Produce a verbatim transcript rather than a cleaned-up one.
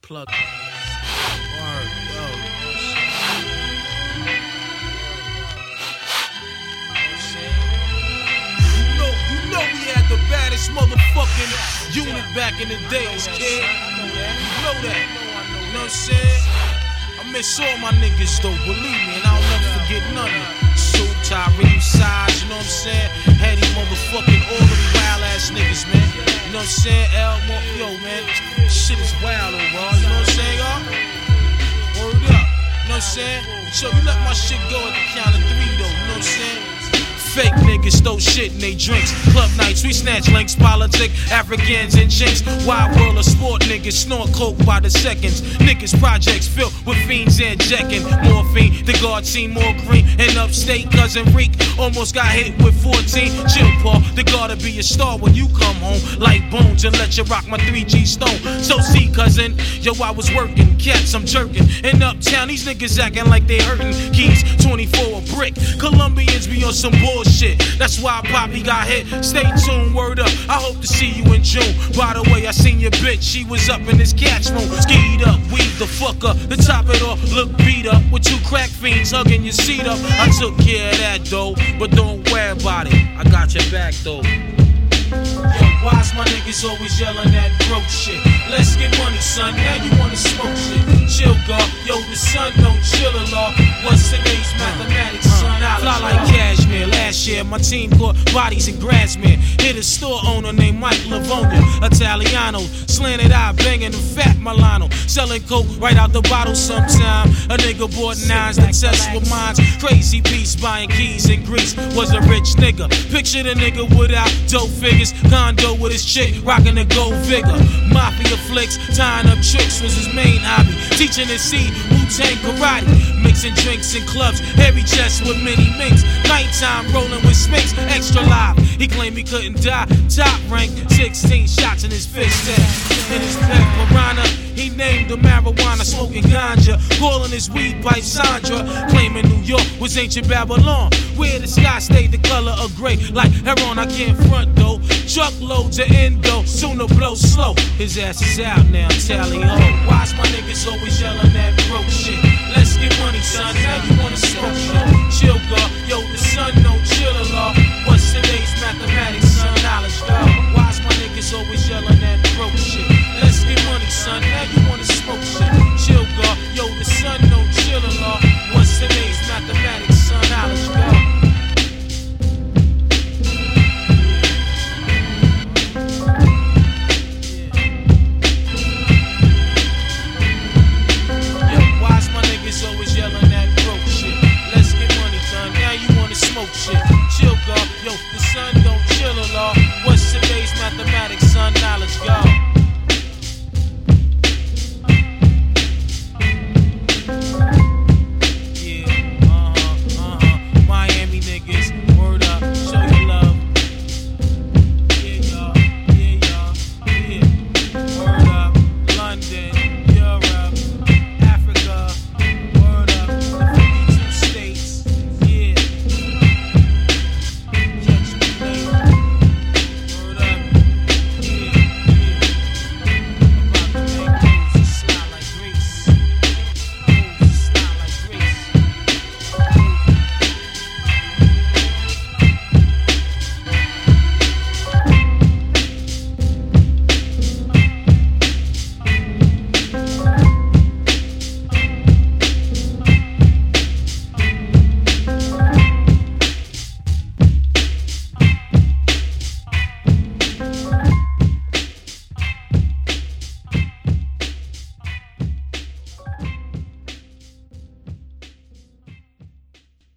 Plug. Word, yo. You know, you know we had the baddest motherfucking unit back in the days, kid. You know that. You know what I'm saying? I miss all my niggas though, believe me, and I'll never forget none of them. Sue, Tyree, Size, you know what I'm saying? Had these motherfucking all them wild ass niggas, man. You know what I'm saying? L, yo, man, shit is wild overall, you know what I'm saying, y'all? Word up, you know what I'm saying? So you let my shit go at the count of three, though, you know what I'm saying? Fake niggas throw shit in they drinks. Club nights, we snatch links, politic, Africans and jinx. Wild world of sport niggas snort coke by the seconds. Niggas projects filled with fiends and jacking. Morphine, the guard seen more green. And upstate, cousin Reek almost got hit with fourteen. Chill, Paul, the guard'll be a star when you come home. Like bones and let you rock my three G stone. So see, cousin, yo, I was working, cats, I'm jerking. In uptown, these niggas acting like they hurting. Keys, twenty-four a brick. Colombians be on some bullshit. Shit. That's why Poppy got hit. Stay tuned, word up. I hope to see you in June. By the way, I seen your bitch. She was up in this catch room. Skied up, weave the fuck up. To top it off, look beat up. With two crack fiends hugging your seat up. I took care of that though, but don't worry about it. I got your back though. Yo, why's my niggas always yelling that broke shit? Let's get money, son. Now you wanna smoke shit. Chill, God. Yo, the sun don't chill a lot. What's the name's mathematics, son? Fly like cashmere. Last year, my team caught bodies in Grassmere. Hit a store owner named Mike Lavonia. Italiano, slanted eye, banging the fat Milano. Selling coke right out the bottle sometime. A nigga bought nines that test with mines. Crazy beast buying keys in Greece. Was a rich nigga. Picture the nigga without dope figures. Condo with his chick, rocking the gold vigor. Mafia flicks, tying up tricks was his main hobby. Teaching his seed, Wu-Tang karate. Mixing drinks in clubs, heavy chests with many minks. Nighttime rolling with Sphinx, extra live. He claimed he couldn't die. Top rank, sixteen shots in his fist. In his pet piranha, he named the marijuana, smoking ganja. Calling his weed pipe Sandra. Claiming New York was ancient Babylon, where the sky stayed the color of gray. Like heron, I can't front though. Truckloads of endo, sooner blow slow. His ass is out now, tally ho. Why's my niggas always yelling that broke shit? Let's get money, son. Now you wanna smoke shit. Chill, God. Yo, the sun don't chill a lot.